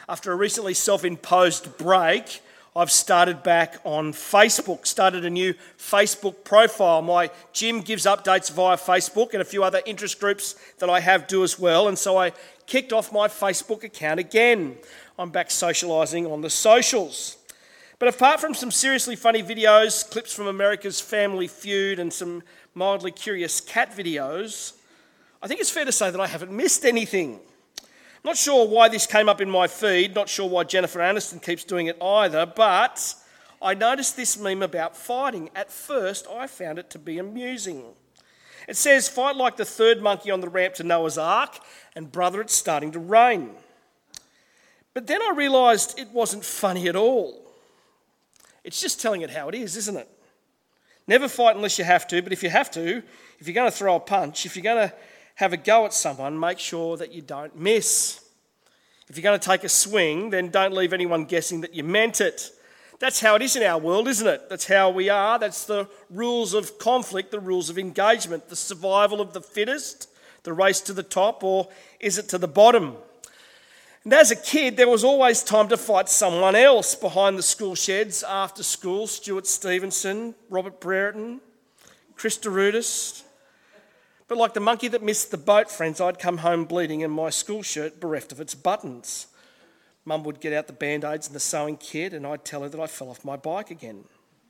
After a recently self-imposed break, I've started back on Facebook, started a new Facebook profile. My gym gives updates via Facebook, and a few other interest groups that I have do as well. And so I kicked off my Facebook account again. I'm back socialising on the socials. But apart from some seriously funny videos, clips from America's Family Feud, and some mildly curious cat videos, I think it's fair to say that I haven't missed anything. Not sure why this came up in my feed, not sure why Jennifer Aniston keeps doing it either, but I noticed this meme about fighting. At first, I found it to be amusing. It says, "Fight like the third monkey on the ramp to Noah's Ark, and brother, it's starting to rain." But then I realised it wasn't funny at all. It's just telling it how it is, isn't it? Never fight unless you have to, but if you have to, if you're going to throw a punch, if you're going to have a go at someone, make sure that you don't miss. If you're going to take a swing, then don't leave anyone guessing that you meant it. That's how it is in our world, isn't it? That's how we are. That's the rules of conflict, the rules of engagement, the survival of the fittest, the race to the top, or is it to the bottom? And as a kid, there was always time to fight someone else behind the school sheds after school. Stuart Stevenson, Robert Brereton, Chris DeRudis. But like the monkey that missed the boat, friends, I'd come home bleeding and my school shirt bereft of its buttons. Mum would get out the Band-Aids and the sewing kit, and I'd tell her that I fell off my bike again.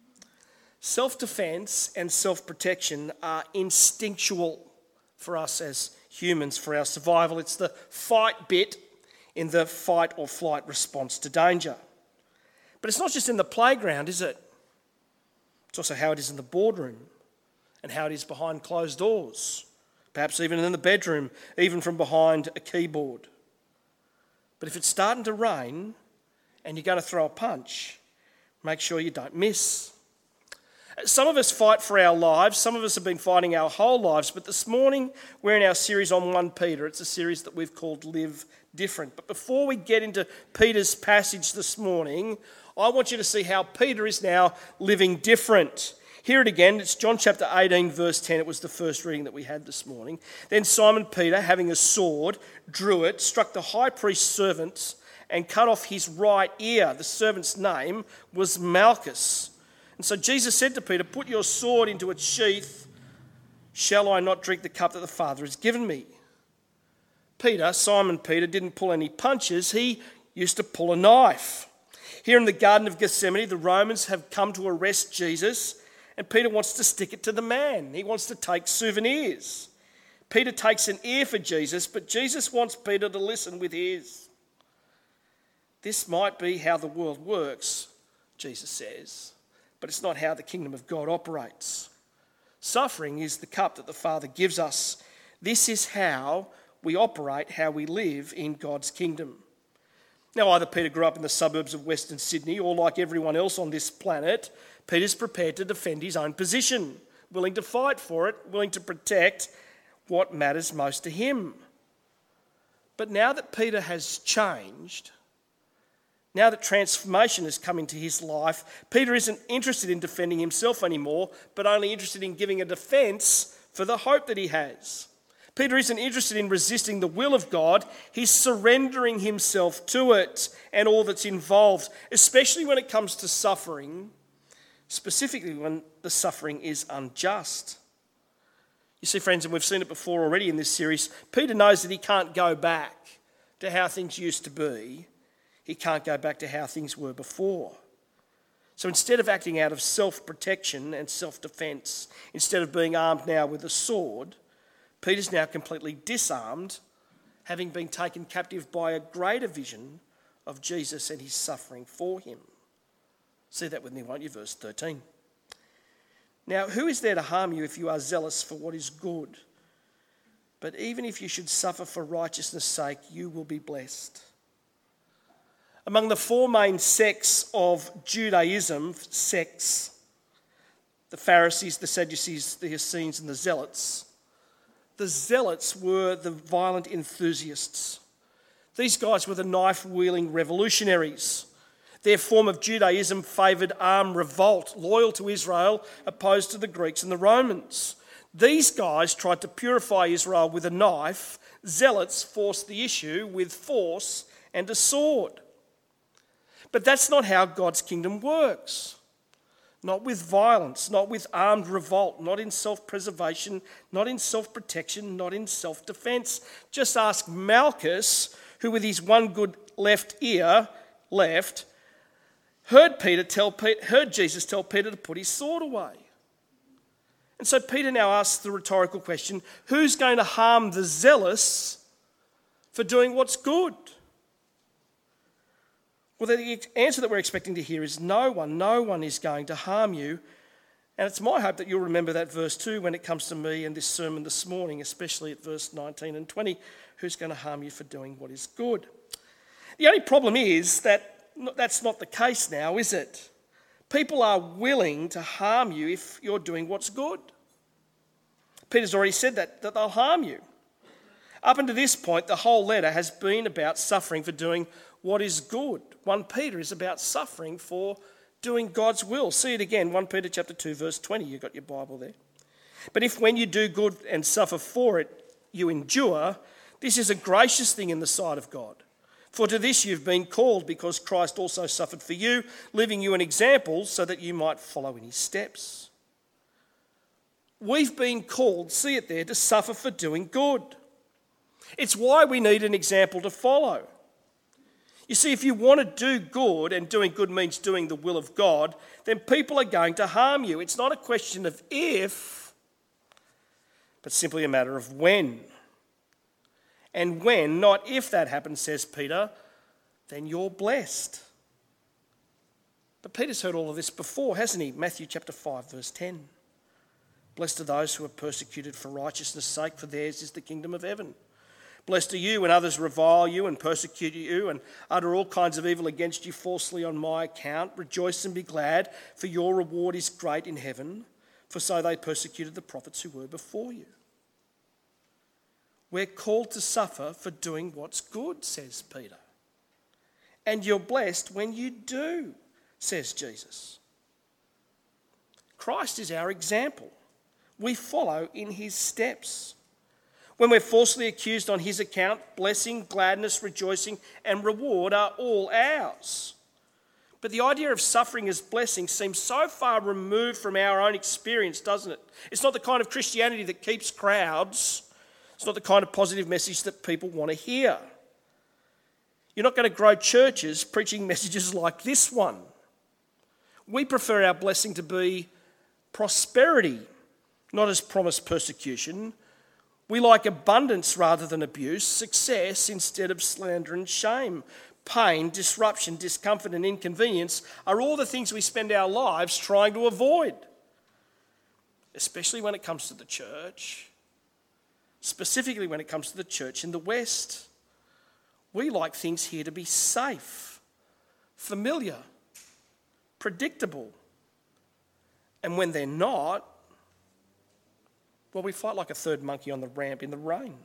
Self-defence and self-protection are instinctual for us as humans, for our survival. It's the fight bit in the fight or flight response to danger. But it's not just in the playground, is it? It's also how it is in the boardroom, and how it is behind closed doors, perhaps even in the bedroom, even from behind a keyboard. But if it's starting to rain and you're going to throw a punch, make sure you don't miss. Some of us fight for our lives, some of us have been fighting our whole lives, but this morning we're in our series on 1 Peter. It's a series that we've called Live Different. But before we get into Peter's passage this morning, I want you to see how Peter is now living different. Hear it again. It's John chapter 18, verse 10. It was the first reading that we had this morning. "Then Simon Peter, having a sword, drew it, struck the high priest's servant, and cut off his right ear." The servant's name was Malchus. And so Jesus said to Peter, "Put your sword into its sheath. Shall I not drink the cup that the Father has given me?" Peter, Simon Peter, didn't pull any punches. He used to pull a knife. Here in the Garden of Gethsemane, the Romans have come to arrest Jesus, and Peter wants to stick it to the man. He wants to take souvenirs. Peter takes an ear for Jesus, but Jesus wants Peter to listen with his. This might be how the world works, Jesus says, but it's not how the kingdom of God operates. Suffering is the cup that the Father gives us. This is how we operate, how we live in God's kingdom. Now, either Peter grew up in the suburbs of Western Sydney, or like everyone else on this planet, Peter's prepared to defend his own position, willing to fight for it, willing to protect what matters most to him. But now that Peter has changed, now that transformation has come into his life, Peter isn't interested in defending himself anymore, but only interested in giving a defence for the hope that he has. Peter isn't interested in resisting the will of God. He's surrendering himself to it and all that's involved, especially when it comes to suffering, specifically when the suffering is unjust. You see, friends, and we've seen it before already in this series, Peter knows that he can't go back to how things used to be. He can't go back to how things were before. So instead of acting out of self-protection and self-defence, instead of being armed now with a sword, Peter's now completely disarmed, having been taken captive by a greater vision of Jesus and his suffering for him. See that with me, won't you? Verse 13. "Now, who is there to harm you if you are zealous for what is good? But even if you should suffer for righteousness' sake, you will be blessed." Among the 4 main sects of Judaism, the Pharisees, the Sadducees, the Essenes, and the Zealots were the violent enthusiasts. These guys were the knife-wielding revolutionaries. Their form of Judaism favoured armed revolt, loyal to Israel, opposed to the Greeks and the Romans. These guys tried to purify Israel with a knife. Zealots forced the issue with force and a sword. But that's not how God's kingdom works. Not with violence, not with armed revolt, not in self-preservation, not in self-protection, not in self-defense. Just ask Malchus, who with his one good left ear heard Jesus tell Peter to put his sword away. And so Peter now asks the rhetorical question, who's going to harm the zealous for doing what's good? Well, the answer that we're expecting to hear is no one is going to harm you. And it's my hope that you'll remember that verse too when it comes to me and this sermon this morning, especially at verse 19 and 20, who's going to harm you for doing what is good? The only problem is that that's not the case now, is it? People are willing to harm you if you're doing what's good. Peter's already said that they'll harm you. Up until this point, the whole letter has been about suffering for doing what is good. 1 Peter is about suffering for doing God's will. See it again, 1 Peter chapter 2, verse 20. You've got your Bible there. But if when you do good and suffer for it, you endure, this is a gracious thing in the sight of God. For to this you've been called, because Christ also suffered for you, leaving you an example so that you might follow in his steps. We've been called, see it there, to suffer for doing good. It's why we need an example to follow. You see, if you want to do good, and doing good means doing the will of God, then people are going to harm you. It's not a question of if, but simply a matter of when. And when, not if that happens, says Peter, then you're blessed. But Peter's heard all of this before, hasn't he? Matthew chapter 5, verse 10. Blessed are those who are persecuted for righteousness' sake, for theirs is the kingdom of heaven. Blessed are you when others revile you and persecute you and utter all kinds of evil against you falsely on my account. Rejoice and be glad, for your reward is great in heaven, for so they persecuted the prophets who were before you. We're called to suffer for doing what's good, says Peter. And you're blessed when you do, says Jesus. Christ is our example. We follow in his steps. When we're falsely accused on his account, blessing, gladness, rejoicing, and reward are all ours. But the idea of suffering as blessing seems so far removed from our own experience, doesn't it? It's not the kind of Christianity that keeps crowds. It's not the kind of positive message that people want to hear. You're not going to grow churches preaching messages like this one. We prefer our blessing to be prosperity, not as promised persecution. We like abundance rather than abuse, success instead of slander and shame. Pain, disruption, discomfort and inconvenience are all the things we spend our lives trying to avoid, especially when it comes to the church, specifically when it comes to the church in the West. We like things here to be safe, familiar, predictable. And when they're not, well, we fight like a third monkey on the ramp in the rain.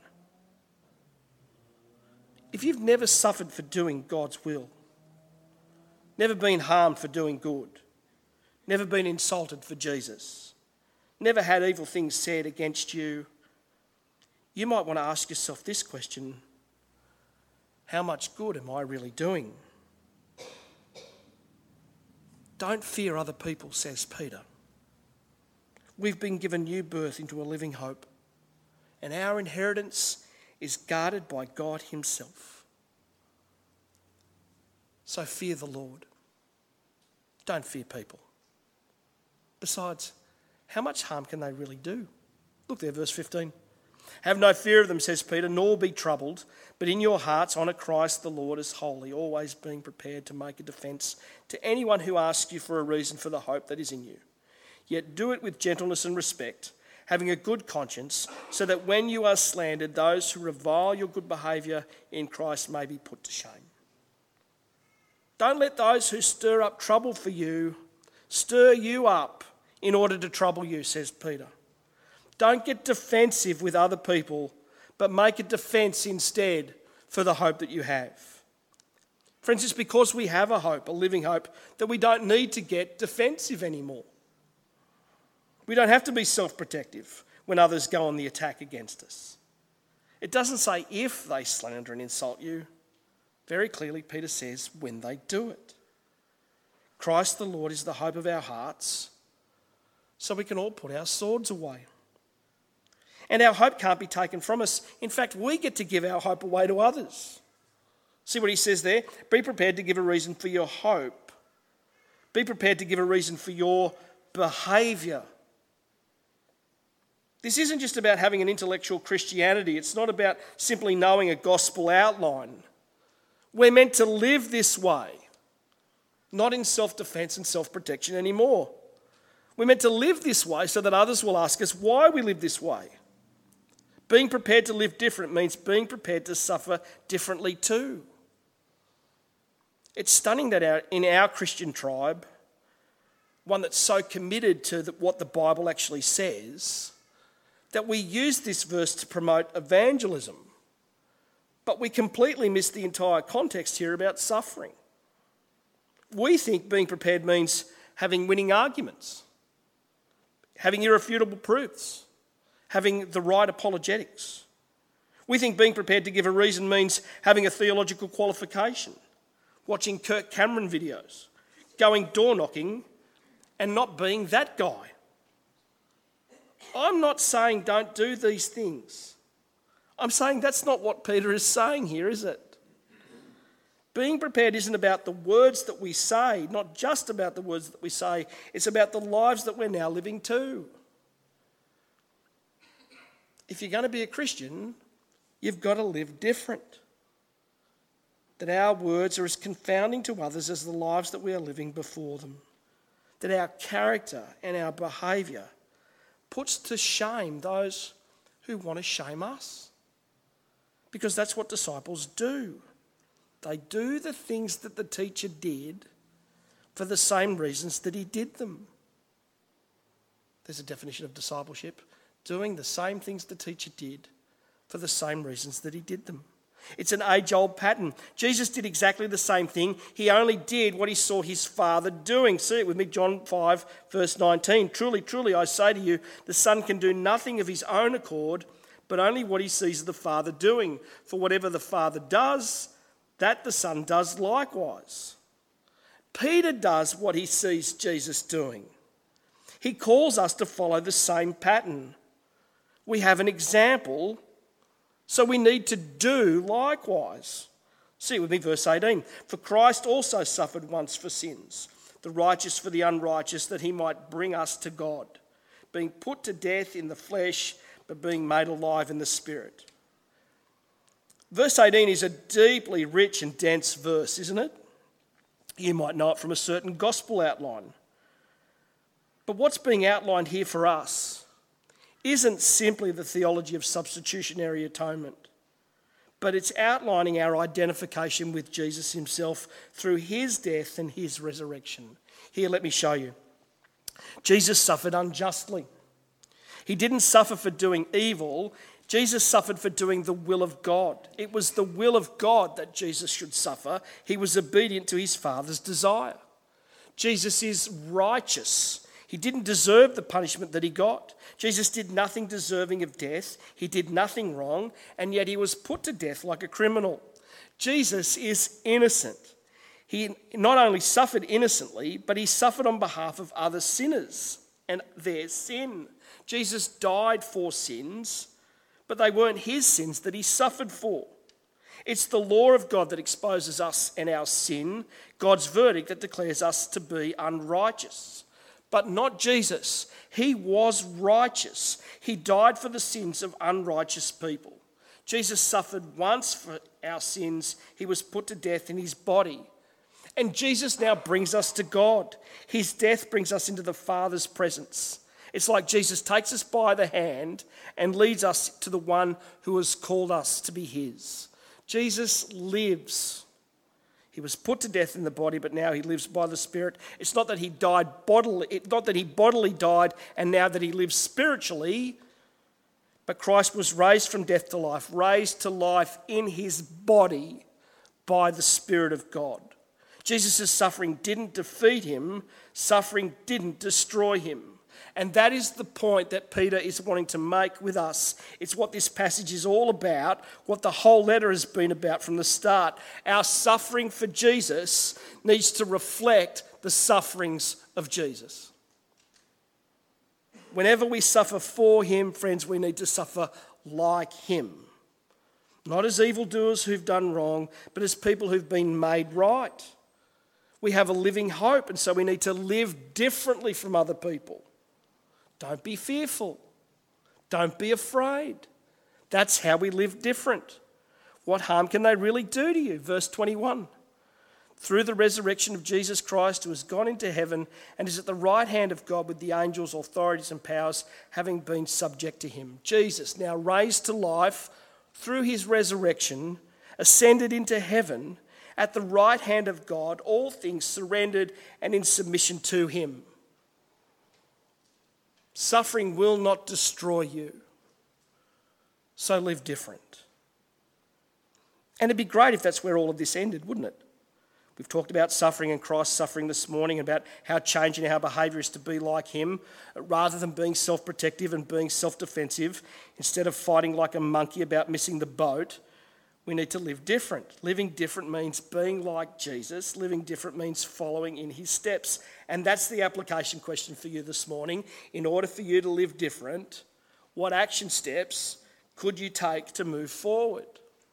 If you've never suffered for doing God's will, never been harmed for doing good, never been insulted for Jesus, never had evil things said against you, you might want to ask yourself this question: how much good am I really doing? Don't fear other people, says Peter. We've been given new birth into a living hope, and our inheritance is guarded by God himself. So fear the Lord. Don't fear people. Besides, how much harm can they really do? Look there, verse 15. Have no fear of them, says Peter, nor be troubled, but in your hearts honour Christ the Lord as holy, always being prepared to make a defence to anyone who asks you for a reason for the hope that is in you. Yet do it with gentleness and respect, having a good conscience, so that when you are slandered, those who revile your good behaviour in Christ may be put to shame. Don't let those who stir up trouble for you stir you up in order to trouble you, says Peter. Don't get defensive with other people, but make a defence instead for the hope that you have. Friends, it's because we have a hope, a living hope, that we don't need to get defensive anymore. We don't have to be self-protective when others go on the attack against us. It doesn't say if they slander and insult you. Very clearly, Peter says when they do it. Christ the Lord is the hope of our hearts, so we can all put our swords away. And our hope can't be taken from us. In fact, we get to give our hope away to others. See what he says there? Be prepared to give a reason for your hope. Be prepared to give a reason for your behaviour. This isn't just about having an intellectual Christianity. It's not about simply knowing a gospel outline. We're meant to live this way, not in self-defence and self-protection anymore. We're meant to live this way so that others will ask us why we live this way. Being prepared to live different means being prepared to suffer differently too. It's stunning that in our Christian tribe, one that's so committed to what the Bible actually says, that we use this verse to promote evangelism. But we completely miss the entire context here about suffering. We think being prepared means having winning arguments, having irrefutable proofs, having the right apologetics. We think being prepared to give a reason means having a theological qualification, watching Kirk Cameron videos, going door knocking, and not being that guy. I'm not saying don't do these things. I'm saying that's not what Peter is saying here, is it? Being prepared isn't about the words that we say, not just about the words that we say, it's about the lives that we're now living too. If you're going to be a Christian, you've got to live different. That our words are as confounding to others as the lives that we are living before them. That our character and our behaviour puts to shame those who want to shame us. Because that's what disciples do. They do the things that the teacher did for the same reasons that he did them. There's a definition of discipleship. Doing the same things the teacher did for the same reasons that he did them. It's an age-old pattern. Jesus did exactly the same thing. He only did what he saw his Father doing. See it with me, John 5, verse 19. Truly, truly, I say to you, the Son can do nothing of his own accord, but only what he sees the Father doing. For whatever the Father does, that the Son does likewise. Peter does what he sees Jesus doing. He calls us to follow the same pattern. We have an example, so we need to do likewise. See it with me, verse 18. For Christ also suffered once for sins, the righteous for the unrighteous, that he might bring us to God, being put to death in the flesh, but being made alive in the Spirit. Verse 18 is a deeply rich and dense verse, isn't it? You might know it from a certain gospel outline. But what's being outlined here for us isn't simply the theology of substitutionary atonement, but it's outlining our identification with Jesus himself through his death and his resurrection. Here, let me show you. Jesus suffered unjustly. He didn't suffer for doing evil. Jesus suffered for doing the will of God. It was the will of God that Jesus should suffer. He was obedient to his Father's desire. Jesus is righteous. He didn't deserve the punishment that he got. Jesus did nothing deserving of death. He did nothing wrong, and yet he was put to death like a criminal. Jesus is innocent. He not only suffered innocently, but he suffered on behalf of other sinners and their sin. Jesus died for sins, but they weren't his sins that he suffered for. It's the law of God that exposes us and our sin, God's verdict that declares us to be unrighteous. But not Jesus. He was righteous. He died for the sins of unrighteous people. Jesus suffered once for our sins. He was put to death in his body. And Jesus now brings us to God. His death brings us into the Father's presence. It's like Jesus takes us by the hand and leads us to the one who has called us to be his. Jesus lives. He was put to death in the body, but now he lives by the Spirit. It's not that he died bodily, not that he bodily died and now that he lives spiritually, but Christ was raised from death to life in his body by the Spirit of God. Jesus' suffering didn't defeat him. Suffering didn't destroy him. And that is the point that Peter is wanting to make with us. It's what this passage is all about, what the whole letter has been about from the start. Our suffering for Jesus needs to reflect the sufferings of Jesus. Whenever we suffer for him, friends, we need to suffer like him. Not as evildoers who've done wrong, but as people who've been made right. We have a living hope, and so we need to live differently from other people. Don't be fearful. Don't be afraid. That's how we live different. What harm can they really do to you? Verse 21. Through the resurrection of Jesus Christ, who has gone into heaven and is at the right hand of God with the angels, authorities and powers, having been subject to him. Jesus, now raised to life through his resurrection, ascended into heaven, at the right hand of God, all things surrendered and in submission to him. Suffering will not destroy you. So live different. And it'd be great if that's where all of this ended, wouldn't it? We've talked about suffering and Christ's suffering this morning, about how changing our behaviour is to be like him, rather than being self-protective and being self-defensive. Instead of fighting like a monkey about missing the boat, we need to live different. Living different means being like Jesus. Living different means following in his steps. And that's the application question for you this morning. In order for you to live different, what action steps could you take to move forward?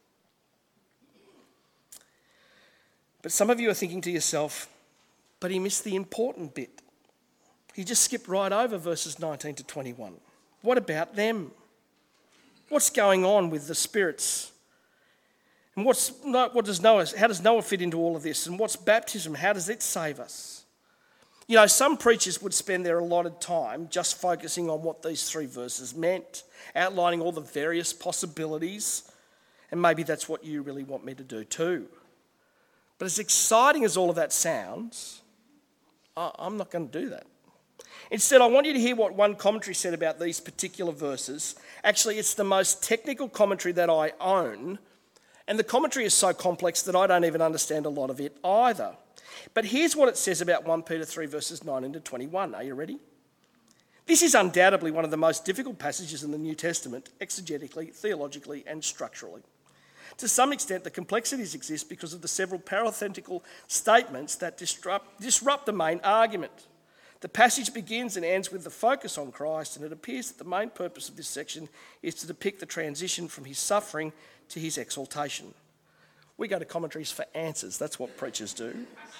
But some of you are thinking to yourself, but he missed the important bit. He just skipped right over verses 19 to 21. What about them? What's going on with the spirits? And how does Noah fit into all of this? And what's baptism? How does it save us? You know, some preachers would spend their allotted time just focusing on what these 3 verses meant, outlining all the various possibilities, and maybe that's what you really want me to do too. But as exciting as all of that sounds, I'm not going to do that. Instead, I want you to hear what one commentary said about these particular verses. Actually, it's the most technical commentary that I own, and the commentary is so complex that I don't even understand a lot of it either. But here's what it says about 1 Peter 3 verses 19 to 21. Are you ready? This is undoubtedly one of the most difficult passages in the New Testament, exegetically, theologically, and structurally. To some extent, the complexities exist because of the several parenthetical statements that disrupt the main argument. The passage begins and ends with the focus on Christ, and it appears that the main purpose of this section is to depict the transition from his suffering to his exaltation. We go to commentaries for answers. That's what preachers do.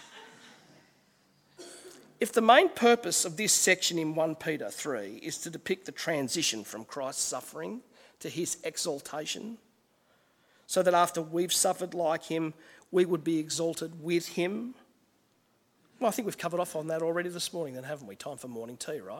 If the main purpose of this section in 1 Peter 3 is to depict the transition from Christ's suffering to his exaltation, so that after we've suffered like him, we would be exalted with him. Well, I think we've covered off on that already this morning then, haven't we? Time for morning tea, right?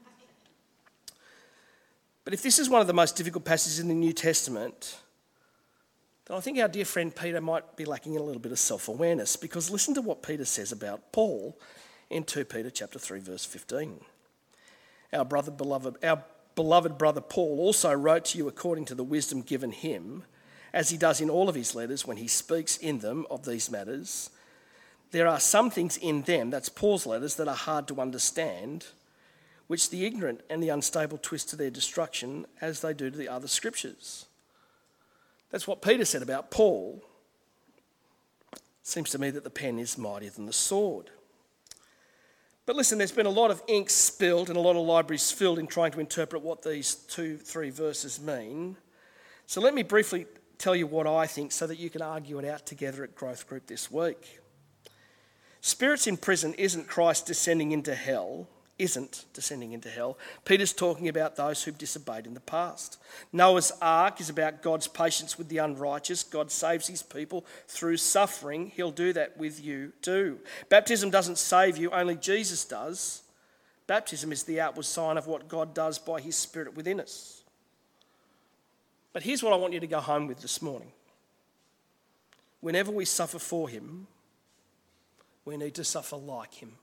But if this is one of the most difficult passages in the New Testament, then I think our dear friend Peter might be lacking in a little bit of self-awareness, because listen to what Peter says about Paul in 2 Peter chapter 3, verse 15. Our beloved brother Paul also wrote to you according to the wisdom given him, as he does in all of his letters when he speaks in them of these matters. There are some things in them, that's Paul's letters, that are hard to understand, which the ignorant and the unstable twist to their destruction, as they do to the other scriptures. That's what Peter said about Paul. It seems to me that the pen is mightier than the sword. But listen, there's been a lot of ink spilled and a lot of libraries filled in trying to interpret what these 2-3 verses mean. So let me briefly tell you what I think so that you can argue it out together at Growth Group this week. Spirits in prison isn't descending into hell. Peter's talking about those who've disobeyed in the past. Noah's ark is about God's patience with the unrighteous. God saves his people through suffering. He'll do that with you too. Baptism doesn't save you, only Jesus does. Baptism is the outward sign of what God does by his Spirit within us. But here's what I want you to go home with this morning. Whenever we suffer for him, we need to suffer like him.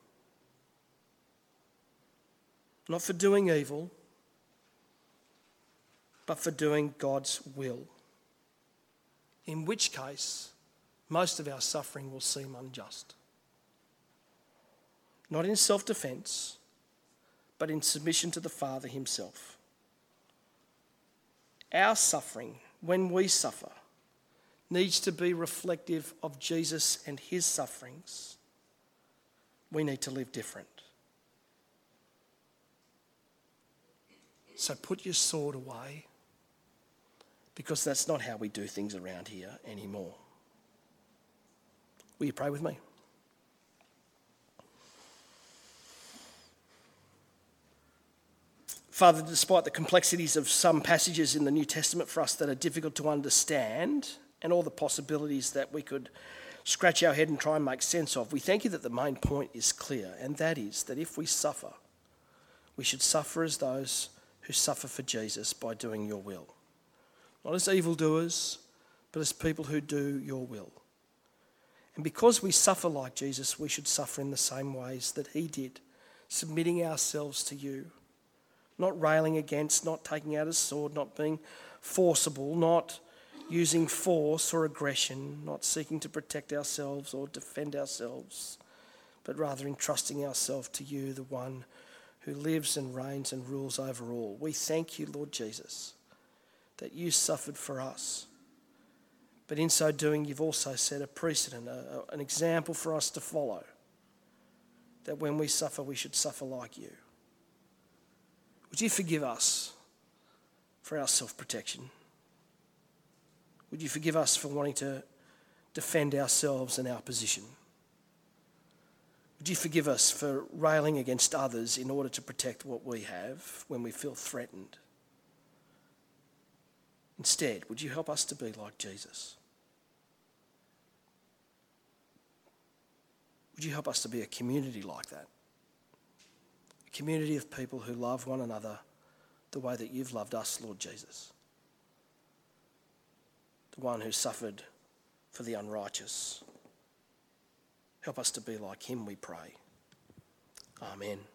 Not for doing evil, but for doing God's will. In which case, most of our suffering will seem unjust. Not in self-defense, but in submission to the Father himself. Our suffering, when we suffer, needs to be reflective of Jesus and his sufferings. We need to live different. So put your sword away, because that's not how we do things around here anymore. Will you pray with me? Father, despite the complexities of some passages in the New Testament for us that are difficult to understand, and all the possibilities that we could scratch our head and try and make sense of, we thank you that the main point is clear, and that is that if we suffer, we should suffer as those who suffer for Jesus by doing your will. Not as evildoers, but as people who do your will. And because we suffer like Jesus, we should suffer in the same ways that he did, submitting ourselves to you, not railing against, not taking out a sword, not being forcible, not using force or aggression, not seeking to protect ourselves or defend ourselves, but rather entrusting ourselves to you, the one who lives and reigns and rules over all. We thank you, Lord Jesus, that you suffered for us. But in so doing, you've also set a precedent, an example for us to follow, that when we suffer, we should suffer like you. Would you forgive us for our self-protection? Would you forgive us for wanting to defend ourselves and our position? Would you forgive us for railing against others in order to protect what we have when we feel threatened? Instead, would you help us to be like Jesus? Would you help us to be a community like that? A community of people who love one another the way that you've loved us, Lord Jesus. The one who suffered for the unrighteous. Help us to be like him, we pray. Amen.